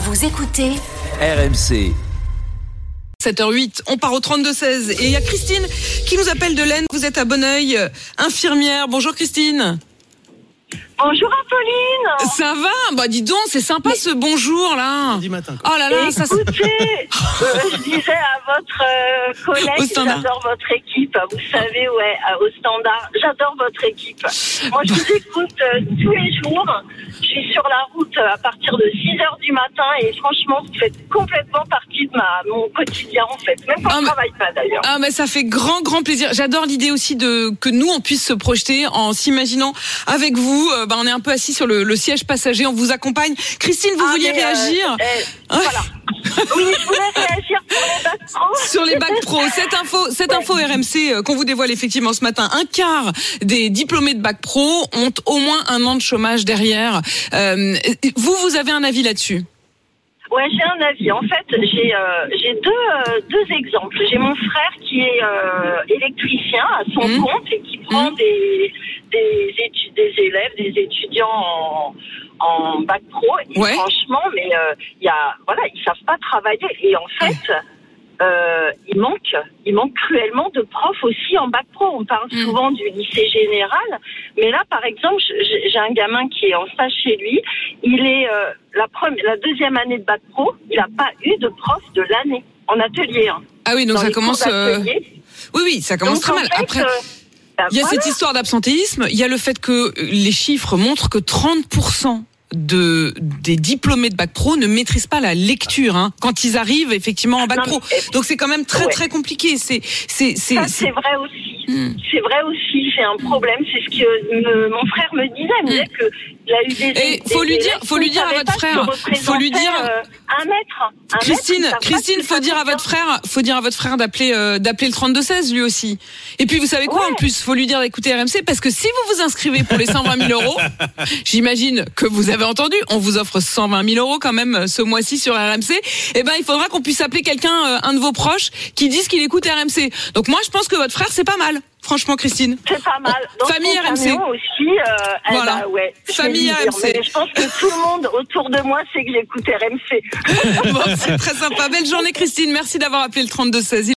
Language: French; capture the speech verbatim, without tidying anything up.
Vous écoutez R M C. sept heures huit, on part au trente-deux seize et il y a Christine qui nous appelle de l'Aisne. Vous êtes à Bonneuil, infirmière. Bonjour Christine. Bonjour Apolline. Ça va? Bah dis donc, c'est sympa Mais... ce bonjour là. Matin, oh là là, Écoutez, ça euh, je disais à votre euh, collègue, j'adore votre équipe. Vous savez, ouais, au standard, j'adore votre équipe. Moi, je vous écoute euh, tous les jours. Je suis sur la route à partir de six heures du matin et franchement, vous faites complètement partie de ma, mon quotidien en fait. Même quand ah, je ne travaille pas d'ailleurs. Ah mais ça fait grand grand plaisir. J'adore l'idée aussi de que nous on puisse se projeter en s'imaginant avec vous. Euh, bah, on est un peu assis sur le, le siège passager, on vous accompagne. Christine, vous ah, vouliez mais, réagir euh, euh, Voilà. Oui, je voulais réagir sur les bacs pro. Sur les bacs pro. Cette info, cette ouais. info R M C euh, qu'on vous dévoile effectivement ce matin. Un quart des diplômés de bac pro ont au moins un an de chômage derrière. Euh, vous, vous avez un avis là-dessus? Ouais, j'ai un avis. En fait, j'ai euh, j'ai deux euh, deux exemples. J'ai mon frère qui est euh, électricien à son mmh. compte et qui prend mmh. des des études, des élèves, des étudiants en en bac pro. Et ouais. franchement, mais il euh, y a voilà, ils savent pas travailler et en fait. Euh, il manque, il manque cruellement de profs aussi en bac pro. On parle mmh. souvent du lycée général, mais là, par exemple, j'ai un gamin qui est en stage chez lui. Il est euh, la première, la deuxième année de bac pro. Il n'a pas eu de prof de l'année en atelier. Hein. Ah oui, donc Dans ça commence. Euh... Oui, oui, ça commence donc, très mal. Fait, Après. Euh, bah, il y a voilà. cette histoire d'absentéisme. Il y a le fait que les chiffres montrent que trente pour cent de des diplômés de bac pro ne maîtrisent pas la lecture hein, quand ils arrivent effectivement en bac non, pro. Mais, donc c'est quand même très ouais. très compliqué. C'est c'est c'est ça, c'est... c'est vrai aussi. Hmm. C'est vrai aussi. C'est un problème. C'est ce que me, mon frère me disait. Il me disait que il a eu des. Et des, faut lui dire, faut lui dire à votre frère. Faut lui dire. Euh, un mètre. Un Christine, mètre, Christine, faut dire à votre frère, faut dire à votre frère d'appeler euh, d'appeler le trente-deux seize lui aussi. Et puis vous savez quoi ouais. en plus, faut lui dire d'écouter R M C parce que si vous vous inscrivez pour les cent vingt mille euros, j'imagine que vous avez entendu, on vous offre cent vingt mille euros quand même ce mois-ci sur R M C. Eh ben il faudra qu'on puisse appeler quelqu'un, euh, un de vos proches, qui dise qu'il écoute R M C. Donc moi je pense que votre frère c'est pas mal. Franchement, Christine. C'est pas mal. Dans famille R M C. Aussi, euh, voilà. Bah, ouais, famille R M C. Mais je pense que tout le monde autour de moi sait que j'écoute R M C. Bon, c'est très sympa. Belle journée, Christine. Merci d'avoir appelé le trente-deux seize.